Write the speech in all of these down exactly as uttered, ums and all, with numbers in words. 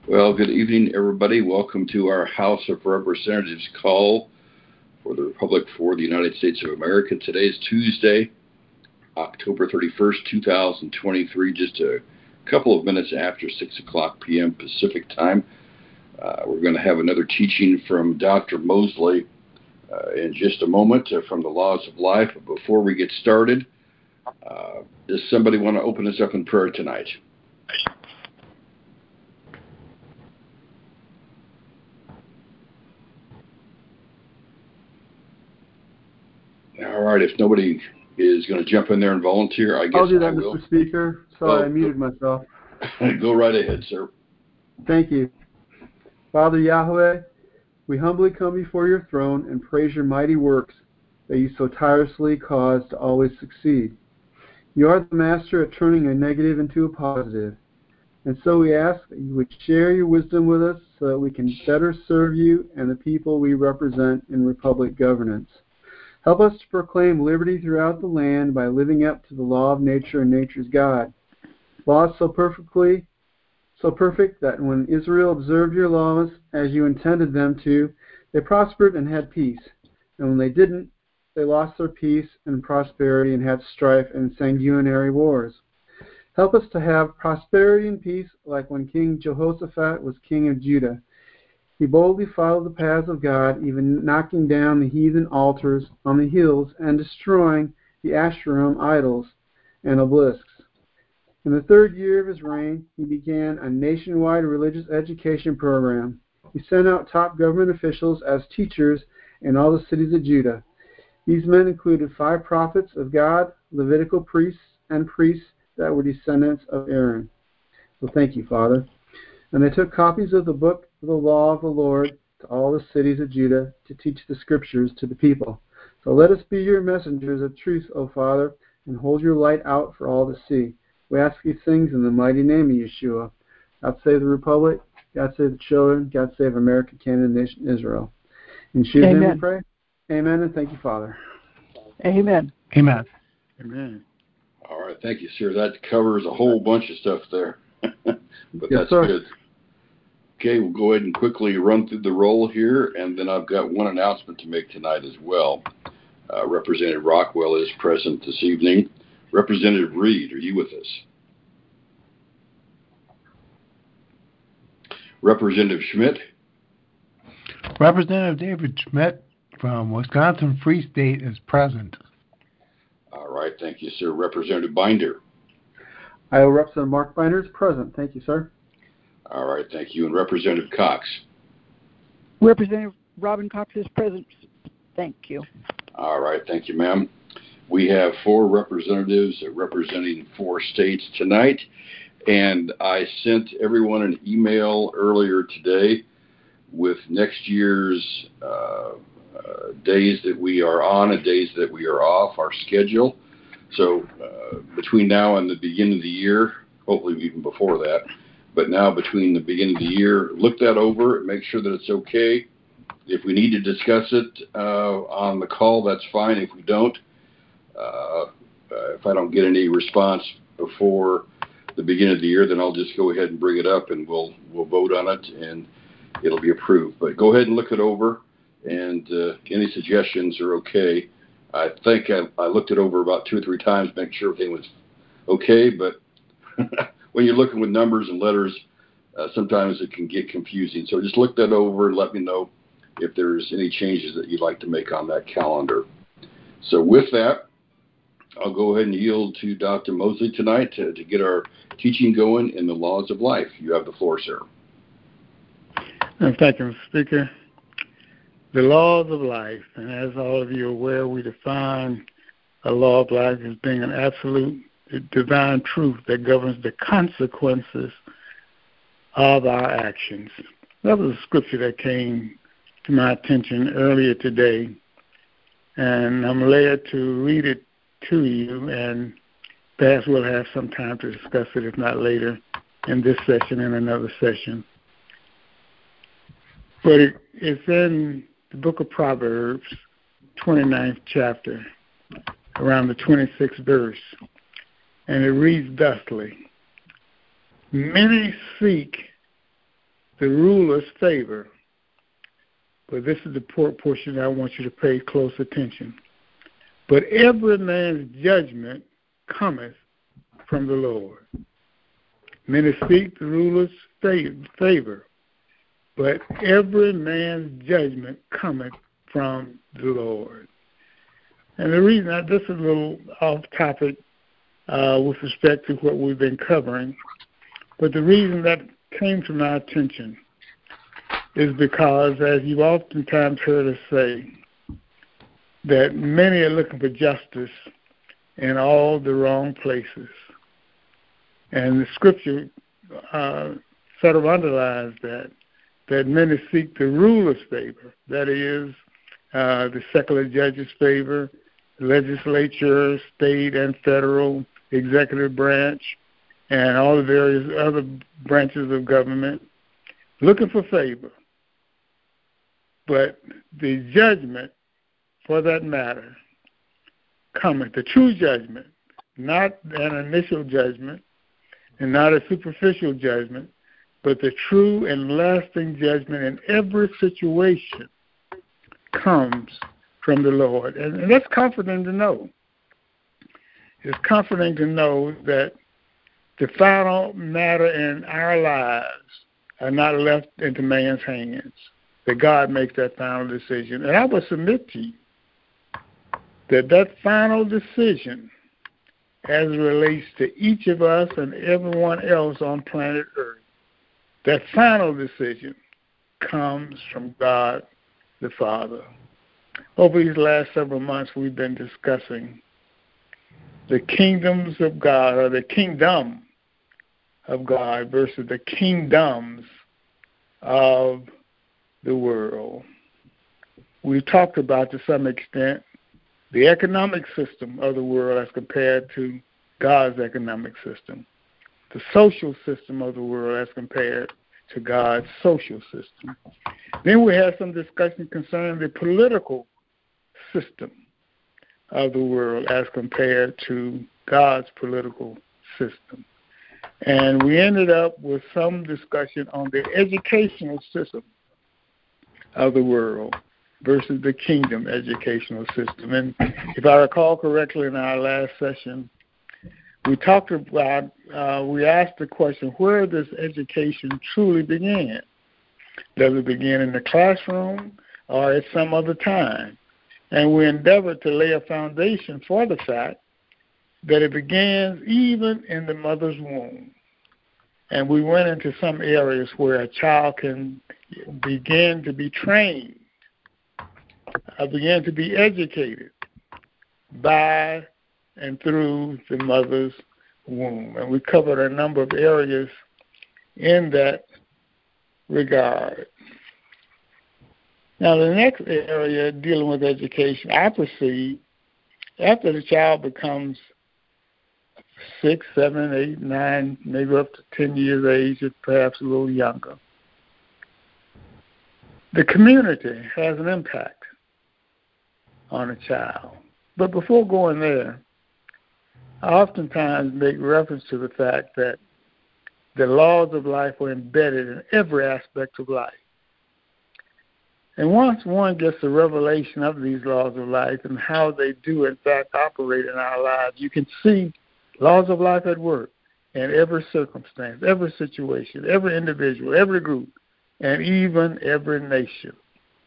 Well, good evening, everybody. Welcome to our House of Representatives call for the Republic for the United States of America. Today is Tuesday, October thirty-first, two thousand twenty-three, just a couple of minutes after six o'clock p m. Pacific time. Uh, we're going to have another teaching from Doctor Mosley uh, in just a moment uh, from the Laws of Life. But before we get started, uh, does somebody want to open us up in prayer tonight? All right, if nobody is going to jump in there and volunteer, I guess I'll do that, I will. Mister Speaker. Sorry, Oh, I muted myself. go right ahead, sir. Thank you. Father Yahweh, we humbly come before your throne and praise your mighty works that you so tirelessly cause to always succeed. You are the master at turning a negative into a positive. And so we ask that you would share your wisdom with us so that we can better serve you and the people we represent in republic governance. Help us to proclaim liberty throughout the land by living up to the law of nature and nature's God. Laws so perfectly, so perfect that when Israel observed your laws as you intended them to, they prospered and had peace. And when they didn't, they lost their peace and prosperity and had strife and sanguinary wars. Help us to have prosperity and peace like when King Jehoshaphat was king of Judah. He boldly followed the paths of God, even knocking down the heathen altars on the hills and destroying the Asherim idols and obelisks. In the third year of his reign, he began a nationwide religious education program. He sent out top government officials as teachers in all the cities of Judah. These men included five prophets of God, Levitical priests, and priests that were descendants of Aaron. So thank you, Father. And they took copies of the book of the law of the Lord to all the cities of Judah to teach the scriptures to the people. So let us be your messengers of truth, O Father, and hold your light out for all to see. We ask these things in the mighty name of Yeshua. God save the Republic. God save the children. God save America, Canada, nation, Israel. In Yeshua's name we pray. Amen, and thank you, Father. Amen. Amen. Amen. All right, thank you, sir. That covers a whole bunch of stuff there, but Yes, that's sir. good. Okay, we'll go ahead and quickly run through the roll here, and then I've got one announcement to make tonight as well. Uh, Representative Rockwell is present this evening. Representative Reed, are you with us? Representative Schmidt? Representative David Schmidt from Wisconsin Free State is present. All right, thank you, sir. Representative Binder? Iowa Representative Mark Binder is present. Thank you, sir. All right, thank you. And Representative Cox? Representative Robin Cox is present. Thank you. All right, thank you, ma'am. We have four representatives representing four states tonight, and I sent everyone an email earlier today with next year's uh, uh, days that we are on and days that we are off, our schedule. So uh, between now and the beginning of the year, hopefully even before that, but now between the beginning of the year, look that over and make sure that it's okay. If we need to discuss it uh, on the call, that's fine. If we don't, uh, uh, if I don't get any response before the beginning of the year, then I'll just go ahead and bring it up and we'll we'll vote on it and it'll be approved. But go ahead and look it over, and uh, any suggestions are okay. I think I, I looked it over about two or three times, make sure everything was okay. But when you're looking with numbers and letters, uh, sometimes it can get confusing. So just look that over and let me know if there's any changes that you'd like to make on that calendar. So with that, I'll go ahead and yield to Doctor Mosley tonight to, to get our teaching going in the laws of life. You have the floor, sir. And thank you, Mister Speaker. The laws of life, and as all of you are aware, we define a law of life as being an absolute divine truth that governs the consequences of our actions. That was a scripture that came to my attention earlier today, and I'm led to read it to you, and perhaps we'll have some time to discuss it, if not later in this session and another session. But it, it's in the book of Proverbs, twenty-ninth chapter, around the twenty-sixth verse, and it reads thusly: Many seek the ruler's favor. But this is the portion I want you to pay close attention. But every man's judgment cometh from the Lord. Many seek the ruler's favor, but every man's judgment cometh from the Lord. And the reason that this is a little off topic uh, with respect to what we've been covering, but the reason that came to my attention is because, as you've oftentimes heard us say, that many are looking for justice in all the wrong places. And the scripture uh, sort of underlines that, that many seek the ruler's favor, that is, uh, the secular judge's favor, legislature, state and federal, executive branch, and all the various other branches of government, looking for favor. But the judgment, for that matter, cometh, the true judgment, not an initial judgment and not a superficial judgment, but the true and lasting judgment in every situation comes from the Lord. And, and that's comforting to know. It's comforting to know that the final matter in our lives are not left into man's hands, that God makes that final decision. And I will submit to you that that final decision, as it relates to each of us and everyone else on planet Earth, that final decision comes from God the Father. Over these last several months, we've been discussing the kingdoms of God, or the kingdom of God versus the kingdoms of the world. We've talked about, to some extent, the economic system of the world as compared to God's economic system, the social system of the world as compared to God's social system. Then we had some discussion concerning the political system of the world as compared to God's political system. And we ended up with some discussion on the educational system of the world versus the kingdom educational system. And if I recall correctly, in our last session, we talked about, uh, we asked the question, where does education truly begin? Does it begin in the classroom or at some other time? And we endeavored to lay a foundation for the fact that it begins even in the mother's womb. And we went into some areas where a child can begin to be trained, uh, begin to be educated by and through the mother's womb. And we covered a number of areas in that regard. Now, the next area dealing with education, I perceive, after the child becomes six, seven, eight, nine, maybe up to ten years of age, or perhaps a little younger, the community has an impact on a child. But before going there, I oftentimes make reference to the fact that the laws of life are embedded in every aspect of life. And once one gets the revelation of these laws of life and how they do, in fact, operate in our lives, you can see laws of life at work in every circumstance, every situation, every individual, every group, and even every nation.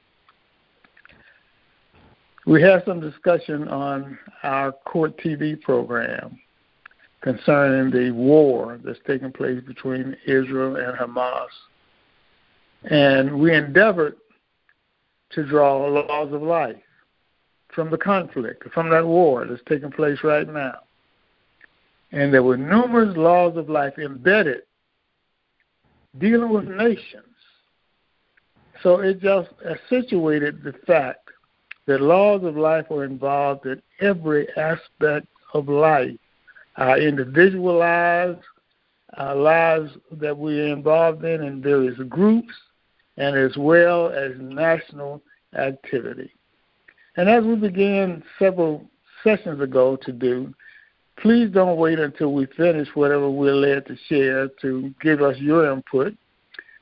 We had some discussion on our Court T V program concerning the war that's taking place between Israel and Hamas. And we endeavored to draw laws of life from the conflict, from that war that's taking place right now. And there were numerous laws of life embedded dealing with nations. So it just accentuated the fact that laws of life are involved in every aspect of life, our individual lives, our lives that we're involved in in various groups, and as well as national activity. And as we began several sessions ago to do, please don't wait until we finish whatever we're led to share to give us your input.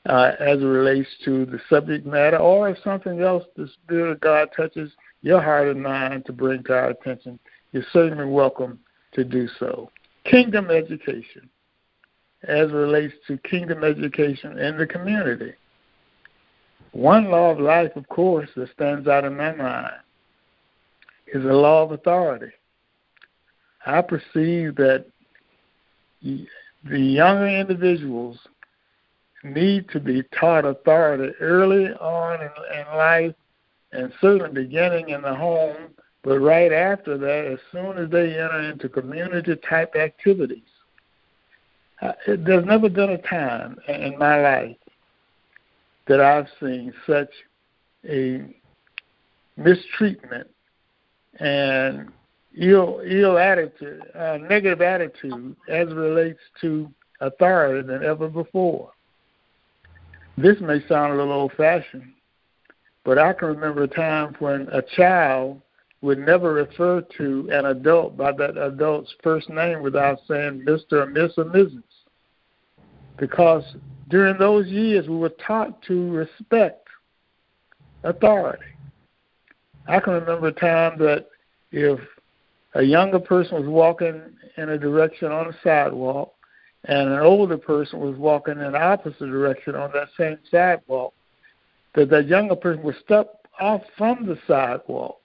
uh, as it relates to the subject matter, or if something else the Spirit of God touches your heart and mind to bring to our attention, you're certainly welcome to do so. Kingdom education, as it relates to kingdom education in the community. One law of life, of course, that stands out in my mind is the law of authority. I perceive that the younger individuals need to be taught authority early on in, in life, and certainly beginning in the home, but right after that, as soon as they enter into community-type activities. Uh, there's never been a time in my life that I've seen such a mistreatment and ill, ill attitude, uh, negative attitude as it relates to authority than ever before. This may sound a little old-fashioned, but I can remember a time when a child would never refer to an adult by that adult's first name without saying Mister or Miss or Missus Because during those years, we were taught to respect authority. I can remember a time that if a younger person was walking in a direction on a sidewalk and an older person was walking in the opposite direction on that same sidewalk, that that younger person would step off from the sidewalk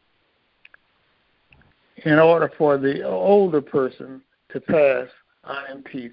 in order for the older person to pass unimpeded.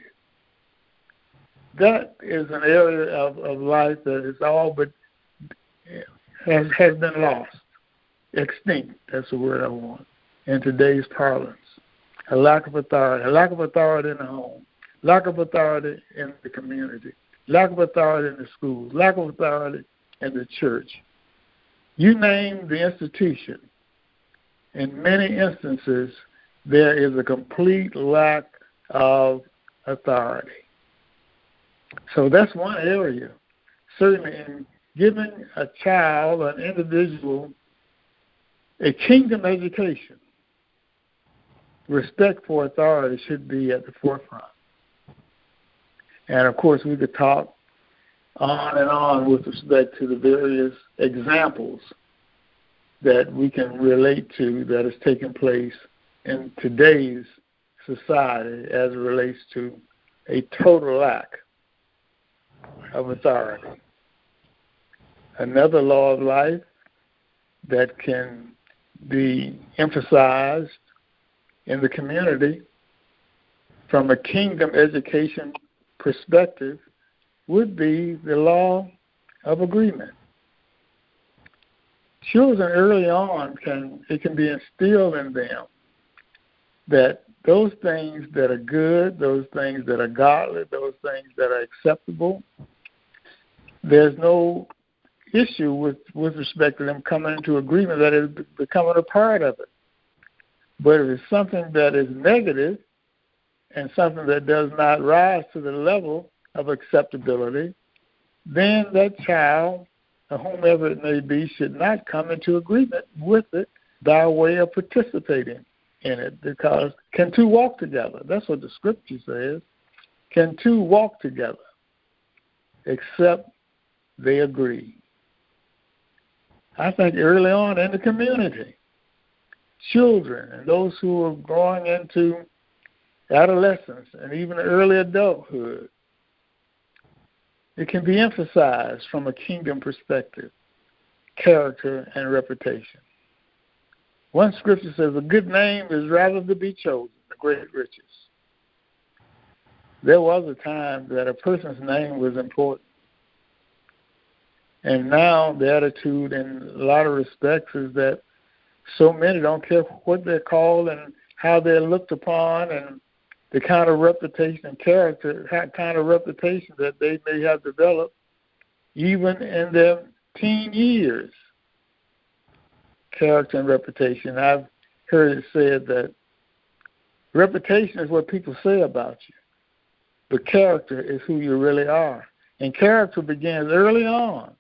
That is an area of, of life that is all but has, has been lost, extinct, that's the word I want, in today's parlance. A lack of authority, a lack of authority in the home, lack of authority in the community, lack of authority in the schools, lack of authority in the church. You name the institution. In many instances, there is a complete lack of authority. So that's one area. Certainly in giving a child, an individual, a kingdom education, respect for authority should be at the forefront. And, of course, we could talk on and on with respect to the various examples that we can relate to that is taking place in today's society as it relates to a total lack of authority. Another law of life that can be emphasized in the community from a kingdom education perspective would be the law of agreement. Children early on, can it can be instilled in them that those things that are good, those things that are godly, those things that are acceptable, there's no issue with, with respect to them coming into agreement that is becoming a part of it. But if it's something that is negative and something that does not rise to the level of acceptability, then that child, or whomever it may be, should not come into agreement with it by way of participating in it. Because can two walk together? That's what the scripture says. Can two walk together except they agree? I think early on in the community, children and those who are growing into adolescence and even early adulthood, it can be emphasized from a kingdom perspective, character and reputation. One scripture says, a good name is rather to be chosen than great riches. There was a time that a person's name was important. And now the attitude in a lot of respects is that so many don't care what they're called and how they're looked upon and the kind of reputation and character, kind of reputation that they may have developed even in their teen years. Character and reputation. I've heard it said that reputation is what people say about you, but character is who you really are. And character begins early on.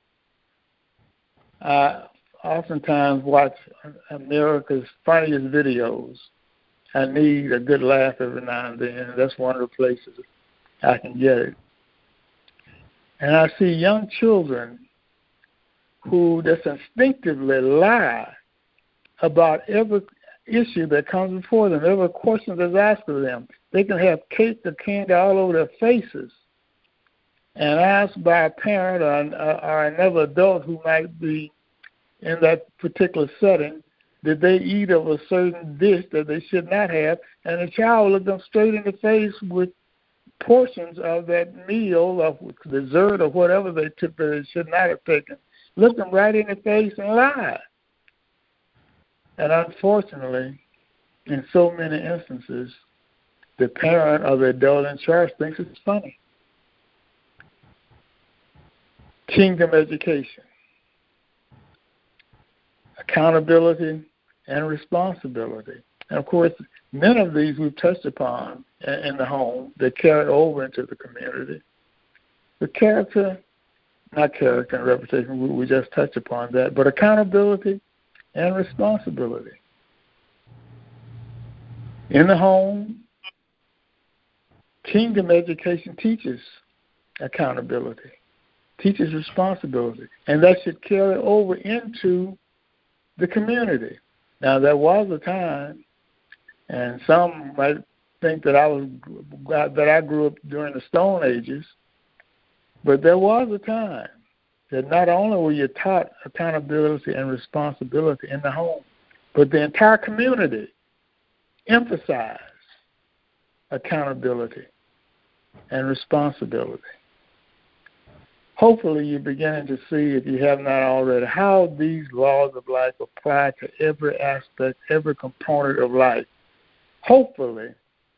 I oftentimes watch America's Funniest Videos. I need a good laugh every now and then. That's one of the places I can get it. And I see young children who just instinctively lie about every issue that comes before them, every question that's asked of them. They can have cake or candy all over their faces, and asked by a parent or, or another adult who might be in that particular setting, did they eat of a certain dish that they should not have, and the child looked them straight in the face with portions of that meal or dessert or whatever they took that they should not have taken, looked them right in the face and lied. And unfortunately, in so many instances, the parent or the adult in charge thinks it's funny. Kingdom education, accountability, and responsibility. And of course, many of these we've touched upon in the home that carry over into the community. The character, not character and reputation, we, we just touched upon that, but accountability and responsibility. In the home, kingdom education teaches accountability, teaches responsibility, and that should carry over into the community. Now, there was a time, and some might think that I was that I grew up during the Stone Ages, but there was a time that not only were you taught accountability and responsibility in the home, but the entire community emphasized accountability and responsibility. Hopefully you're beginning to see, if you have not already, how these laws of life apply to every aspect, every component of life. Hopefully,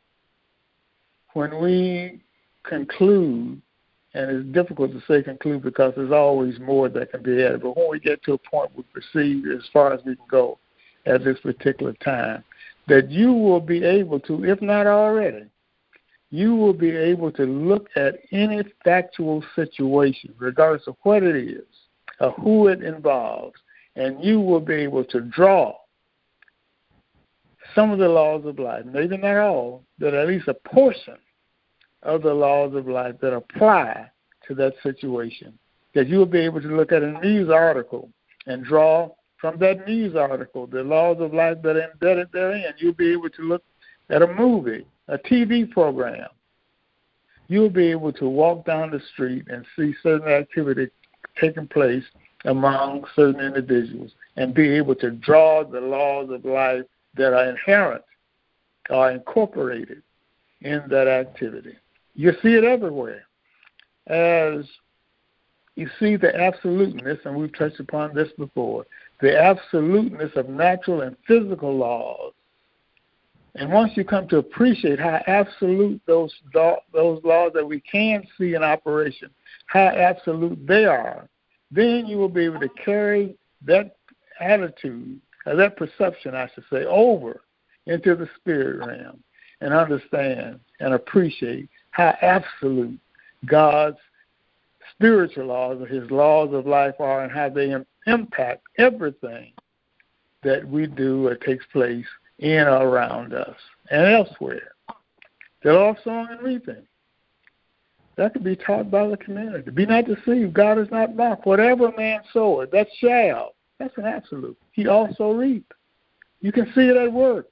when we conclude, and it's difficult to say conclude because there's always more that can be added, but when we get to a point we perceive as far as we can go at this particular time, that you will be able to, if not already, you will be able to look at any factual situation, regardless of what it is or who it involves, and you will be able to draw some of the laws of life, maybe not all, but at least a portion of the laws of life that apply to that situation. That you will be able to look at a news article and draw from that news article the laws of life that are embedded therein. You'll be able to look at a movie, a T V program. You'll be able to walk down the street and see certain activity taking place among certain individuals and be able to draw the laws of life that are inherent or incorporated in that activity. You see it everywhere. As you see the absoluteness, and we've touched upon this before, the absoluteness of natural and physical laws. And once you come to appreciate how absolute those those laws that we can see in operation, how absolute they are, then you will be able to carry that attitude, or that perception, I should say, over into the spirit realm and understand and appreciate how absolute God's spiritual laws or his laws of life are and how they impact everything that we do or takes place in or around us and elsewhere. The law of sowing and reaping. That could be taught by the community. Be not deceived. God is not mocked. Whatever a man soweth, that shall. That's an absolute. He also reap. You can see it at work.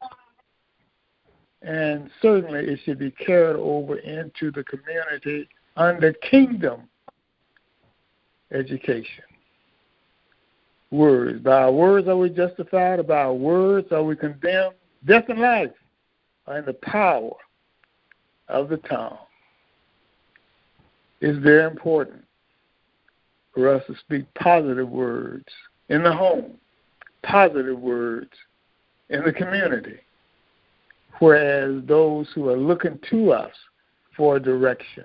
And certainly it should be carried over into the community under kingdom education. Words. By our words are we justified, by our words are we condemned. Death and life are in the power of the tongue. It's very important for us to speak positive words in the home, positive words in the community, whereas those who are looking to us for direction,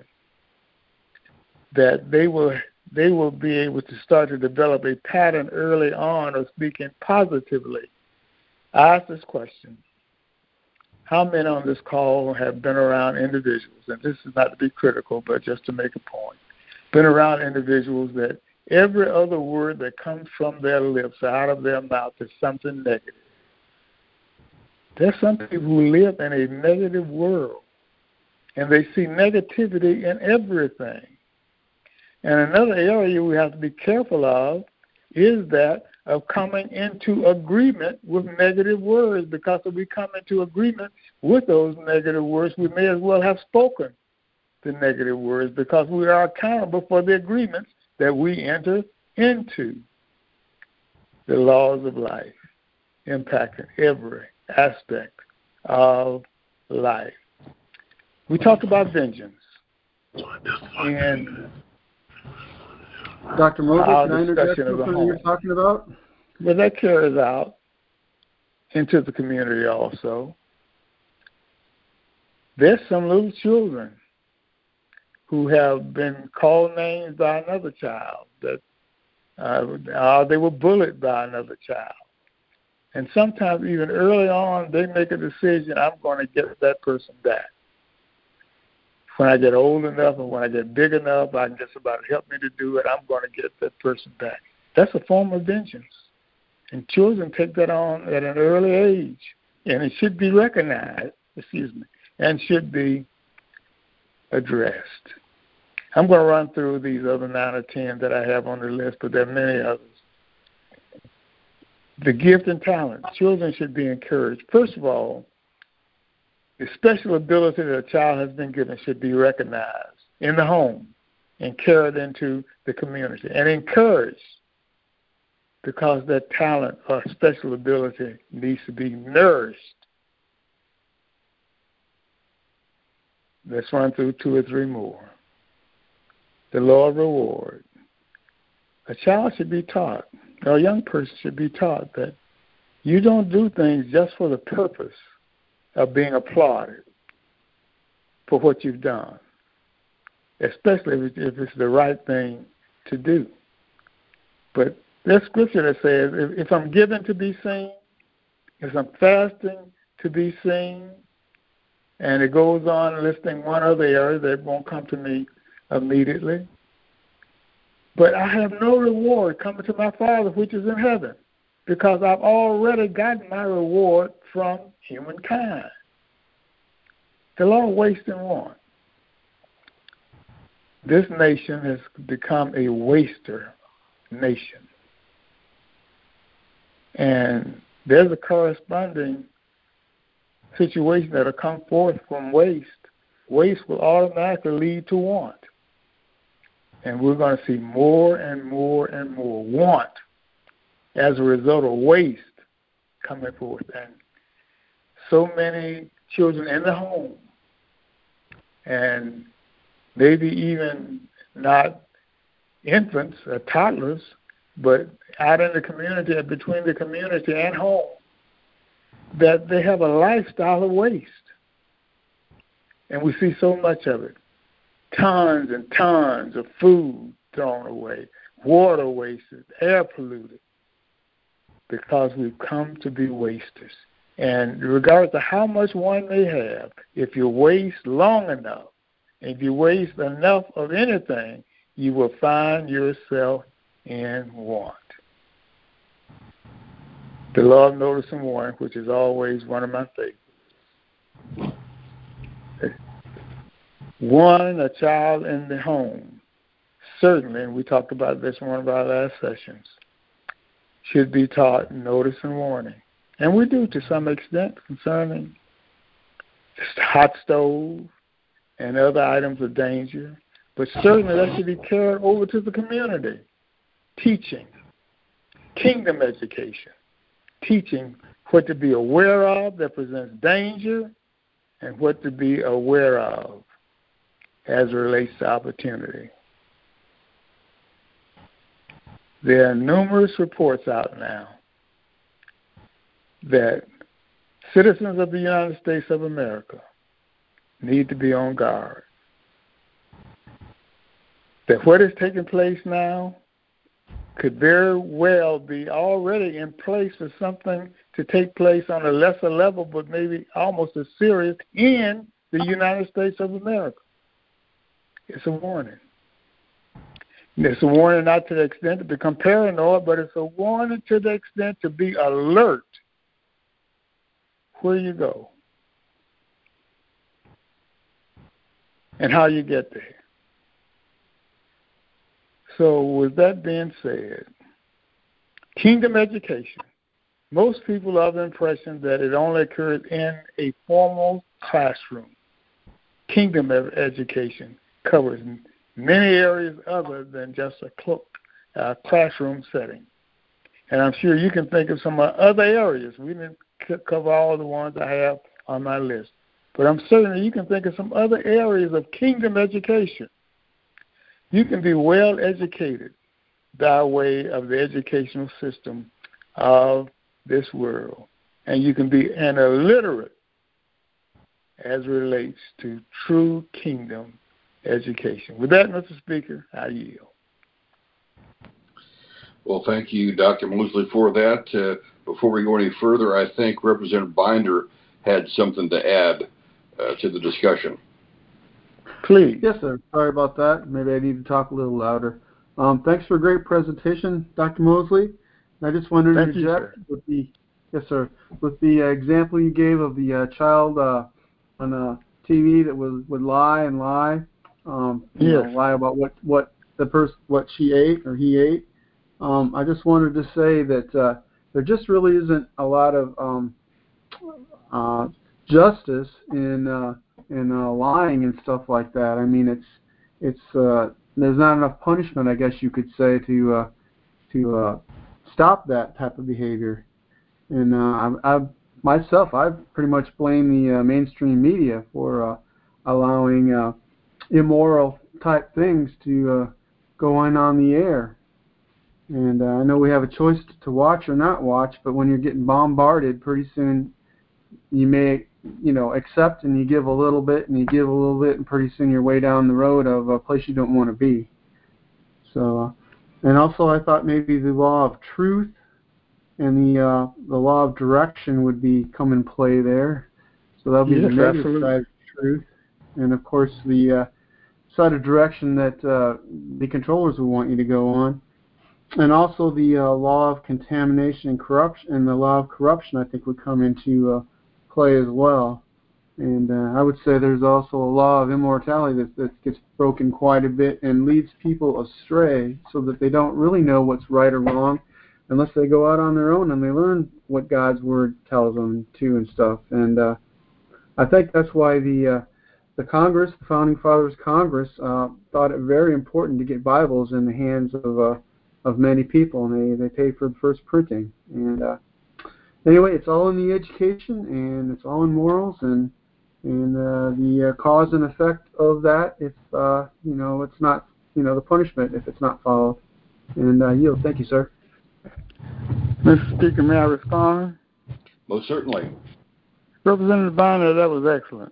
that they will they will be able to start to develop a pattern early on of speaking positively. I ask this question: how many on this call have been around individuals, and this is not to be critical, but just to make a point, been around individuals that every other word that comes from their lips or out of their mouth is something negative? There's some people who live in a negative world, and they see negativity in everything. And another area we have to be careful of is that of coming into agreement with negative words, because if we come into agreement with those negative words, we may as well have spoken the negative words, because we are accountable for the agreements that we enter into. The laws of life impacting every aspect of life. We talked about vengeance. And Doctor Moses, our can I interject discussion of the something you're home. talking about? But that carries out into the community also. There's some little children who have been called names by another child, that uh, uh, they were bullied by another child. And sometimes even early on, they make a decision, I'm going to get that person back. When I get old enough or when I get big enough, I can get somebody to help me to do it, I'm going to get that person back. That's a form of vengeance. And children take that on at an early age. And it should be recognized, excuse me, and should be addressed. I'm going to run through these other nine or ten that I have on the list, but there are many others. The gift and talent. Children should be encouraged. First of all, the special ability that a child has been given should be recognized in the home and carried into the community and encouraged, because that talent or special ability needs to be nourished. Let's run through two or three more. The law of reward. A child should be taught, or a young person should be taught, that you don't do things just for the purpose of being applauded for what you've done, especially if it's the right thing to do. But there's scripture that says, if, if I'm given to be seen, if I'm fasting to be seen, and it goes on listing one other area that won't come to me immediately, but I have no reward coming to my Father which is in heaven, because I've already gotten my reward from humankind. The law of waste and want. This nation has become a waster nation. And there's a corresponding situation that will come forth from waste. Waste will automatically lead to want. And we're going to see more and more and more want as a result of waste coming forth. And so many children in the home, and maybe even not infants or toddlers, but out in the community, between the community and home, that they have a lifestyle of waste. And we see so much of it. Tons and tons of food thrown away, water wasted, air polluted, because we've come to be wasters. And regardless of how much one may have, if you waste long enough, if you waste enough of anything, you will find yourself in want. The law of notice and warning, which is always one of my favorites. One, a child in the home, certainly, and we talked about this in one of our last sessions, should be taught notice and warning. And we do to some extent concerning the hot stove and other items of danger, but certainly that should be carried over to the community. Teaching, kingdom education, teaching what to be aware of that presents danger and what to be aware of as it relates to opportunity. There are numerous reports out now that citizens of the United States of America need to be on guard. That what is taking place now could very well be already in place for something to take place on a lesser level, but maybe almost as serious in the United States of America. It's a warning. It's a warning not to the extent to become paranoid, but it's a warning to the extent to be alert where you go and how you get there. So with that being said, kingdom education. Most people are of the impression that it only occurs in a formal classroom. Kingdom education covers many areas other than just a cl- uh, classroom setting. And I'm sure you can think of some other areas. We didn't c- cover all the ones I have on my list. But I'm certain you can think of some other areas of kingdom education. You can be well educated by way of the educational system of this world. And you can be an illiterate as relates to true kingdom education. With that, Mister Speaker, I yield. Well, thank you, Doctor Mosley, for that. Uh, before we go any further, I think Representative Binder had something to add uh, to the discussion. Please. Yes, sir. Sorry about that. Maybe I need to talk a little louder. Um, thanks for a great presentation, Doctor Mosley. I just wanted to Thank interject you, with the yes, sir, with the uh, example you gave of the uh, child uh, on a T V that was would lie and lie, um, you yes. know, lie about what what the person what she ate or he ate. Um, I just wanted to say that uh, there just really isn't a lot of um, uh, justice in uh, in uh, lying and stuff like that. I mean, it's it's uh, there's not enough punishment, I guess you could say, to uh, to uh, stop that type of behavior. And uh, I, I myself, I pretty much blame the uh, mainstream media for uh, allowing uh, immoral type things to uh, go on on the air. And uh, I know we have a choice to watch or not watch, but when you're getting bombarded, pretty soon you may, you know, accept and you give a little bit and you give a little bit, and pretty soon you're way down the road of a place you don't want to be. So, uh, and also I thought maybe the law of truth and the uh, the law of direction would be come in play there. So that'll be yes, the negative absolutely. side of truth, and of course the uh, side of direction that uh, the controllers would want you to go on. And also the uh, law of contamination and corruption, and the law of corruption, I think, would come into uh, play as well. And uh, I would say there's also a law of immortality that, that gets broken quite a bit and leads people astray, so that they don't really know what's right or wrong unless they go out on their own and they learn what God's Word tells them to and stuff. And uh, I think that's why the uh, the Congress, the Founding Fathers Congress, uh, thought it very important to get Bibles in the hands of uh, of many people, and they, they paid for the first printing. And uh, anyway, it's all in the education, and it's all in morals, and and uh, the uh, cause and effect of that, if uh, you know, it's not, you know, the punishment if it's not followed. And uh, yield. Thank you, sir. Mister Speaker, may I respond? Most certainly. Representative Binder, that was excellent.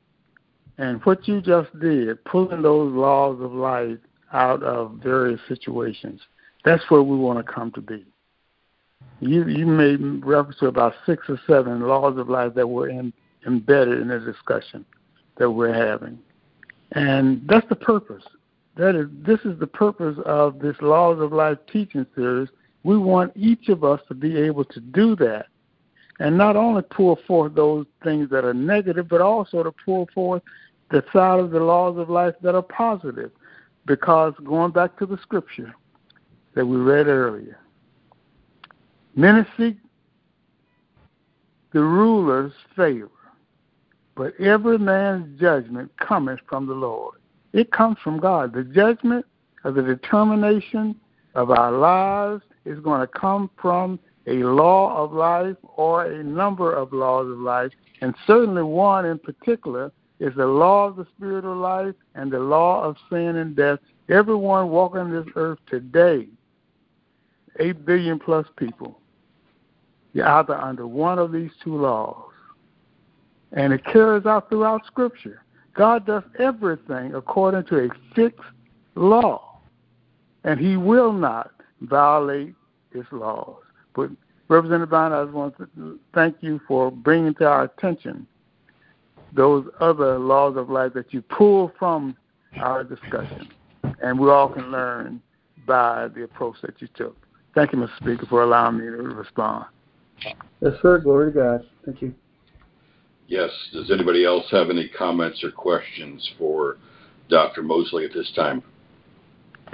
And what you just did, pulling those laws of life out of various situations, that's where we want to come to be. You you made reference to about six or seven laws of life that were in, embedded in the discussion that we're having. And that's the purpose. That is, this is the purpose of this Laws of Life teaching series. We want each of us to be able to do that, and not only pull forth those things that are negative, but also to pull forth the side of the laws of life that are positive. Because going back to the scripture that we read earlier, many seek the ruler's favor, but every man's judgment cometh from the Lord. It comes from God. The judgment of the determination of our lives is going to come from a law of life or a number of laws of life, and certainly one in particular is the law of the spirit of life and the law of sin and death. Everyone walking this earth today, eight billion plus people, you're either under one of these two laws. And it carries out throughout Scripture. God does everything according to a fixed law, and he will not violate his laws. But Representative Binder, I just want to thank you for bringing to our attention those other laws of life that you pull from our discussion, and we all can learn by the approach that you took. Thank you, Mister Speaker, for allowing me to respond. Yes, sir. Glory to God. Thank you. Yes. Does anybody else have any comments or questions for Doctor Mosley at this time?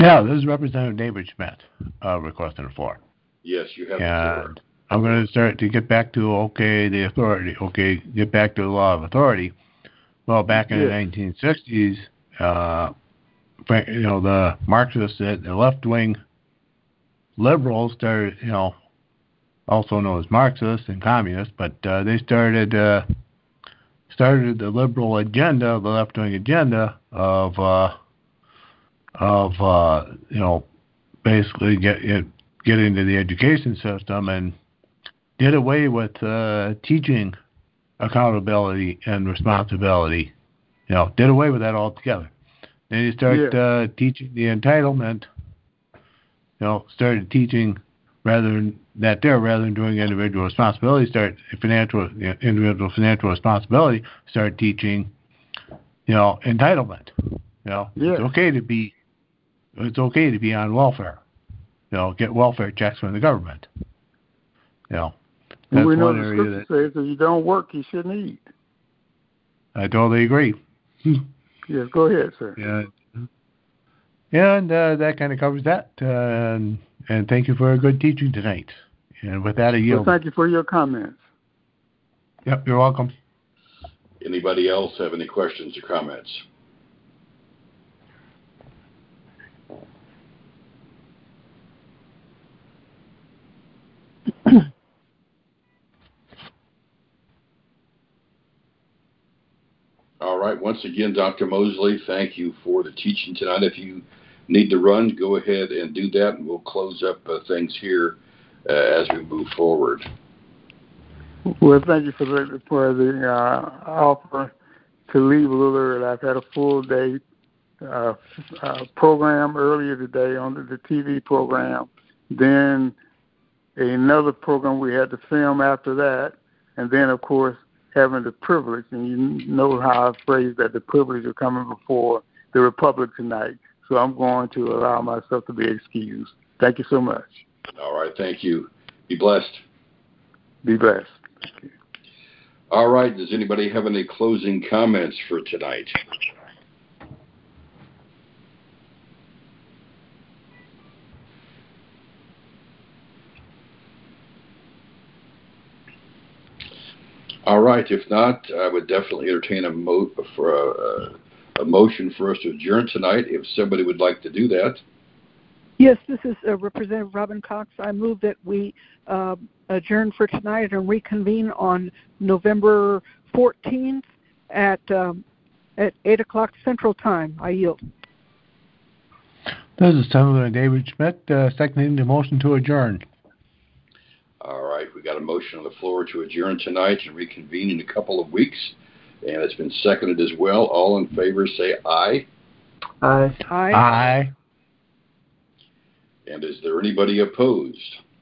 Yeah, this is Representative David Schmidt uh, requesting the floor. Yes, you have and the floor. I'm going to start to get back to, okay, the authority. Okay, get back to the law of authority. Well, back in yes. the nineteen sixties, uh, you know, the Marxists, the left-wing liberals started, you know, also known as Marxists and communists, but uh, they started uh, started the liberal agenda, the left-wing agenda of uh, of uh, you know, basically get get into the education system and did away with uh, teaching accountability and responsibility. You know, did away with that altogether. Then you start yeah. uh, teaching the entitlement. You know, started teaching rather than that there, rather than doing individual responsibility, start financial you know, individual financial responsibility. Start teaching, you know, entitlement. You know, yeah. it's okay to be, it's okay to be on welfare. You know, get welfare checks from the government. You know, that's and we know one the area scripture that, says if you don't work, you shouldn't eat. I totally agree. Yes, go ahead, sir. Yeah. And uh, that kind of covers that. Uh, and, and thank you for a good teaching tonight. And with that, I yield. Well, thank you for your comments. Yep, you're welcome. Anybody else have any questions or comments? All right. Once again, Doctor Mosley, thank you for the teaching tonight. If you need to run, go ahead and do that, and we'll close up uh, things here uh, as we move forward. Well, thank you for the, for the uh, offer to leave a little early. I've had a full day uh, uh, program earlier today on the, the T V program, then another program we had to film after that, and then, of course, having the privilege, and you know how I phrase that, the privilege of coming before the Republic tonight. So I'm going to allow myself to be excused. Thank you so much. All right, thank you. Be blessed. Be blessed. Thank you. All right, does anybody have any closing comments for tonight? All right. If not, I would definitely entertain a, mo- for a, a motion for us to adjourn tonight. If somebody would like to do that. Yes, this is uh, Representative Robin Cox. I move that we uh, adjourn for tonight and reconvene on November fourteenth at um, at eight o'clock Central Time. I yield. This is Senator David Schmidt, uh, seconding the motion to adjourn. All right, we got a motion on the floor to adjourn tonight and reconvene in a couple of weeks, and it's been seconded as well. All in favor, say aye. Aye. Aye. Aye. And is there anybody opposed?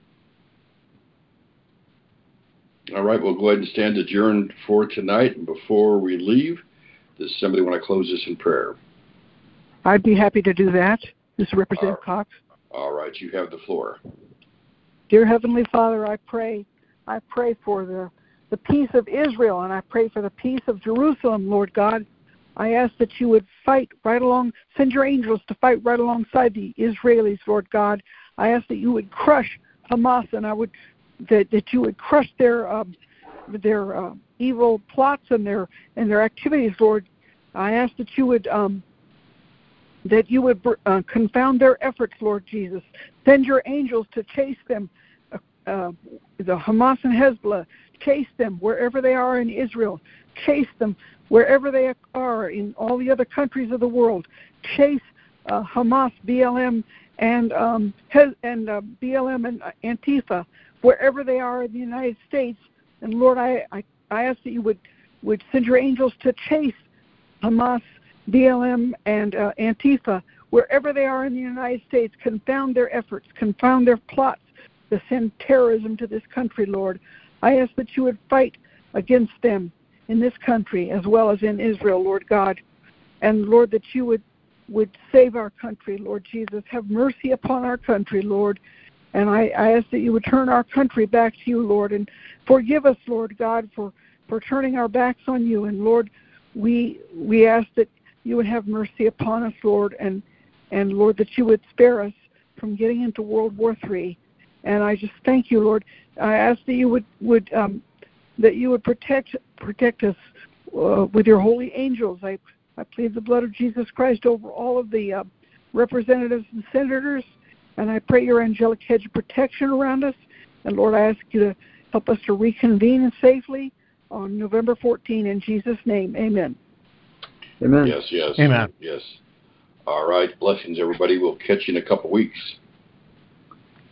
All right, we'll go ahead and stand adjourned for tonight. And before we leave, does somebody want to close this in prayer? I'd be happy to do that. This is Representative Uh, Cox. All right, you have the floor. Dear Heavenly Father, I pray, I pray for the, the peace of Israel, and I pray for the peace of Jerusalem, Lord God. I ask that you would fight right along, send your angels to fight right alongside the Israelis, Lord God. I ask that you would crush Hamas, and I would that, that you would crush their um, their uh, evil plots and their and their activities, Lord. I ask that you would um, that you would uh, confound their efforts, Lord Jesus. Send your angels to chase them. Uh, the Hamas and Hezbollah, chase them wherever they are in Israel. Chase them wherever they are in all the other countries of the world. Chase uh, Hamas, B L M, and um, Hez- and uh, B L M and Antifa wherever they are in the United States. And Lord, I, I, I ask that you would, would send your angels to chase Hamas, B L M, and uh, Antifa wherever they are in the United States. Confound their efforts, confound their plots to send terrorism to this country, Lord. I ask that you would fight against them in this country as well as in Israel, Lord God. And, Lord, that you would, would save our country, Lord Jesus. Have mercy upon our country, Lord. And I, I ask that you would turn our country back to you, Lord. And forgive us, Lord God, for, for turning our backs on you. And, Lord, we we ask that you would have mercy upon us, Lord, and and Lord, that you would spare us from getting into World War Three. And I just thank you, Lord. I ask that you would would um, that you would protect protect us uh, with your holy angels. I I plead the blood of Jesus Christ over all of the uh, representatives and senators, and I pray your angelic hedge of protection around us. And Lord, I ask you to help us to reconvene safely on November fourteenth. In Jesus' name, amen. Amen. Yes, yes. Amen. Yes. All right. Blessings, everybody. We'll catch you in a couple weeks.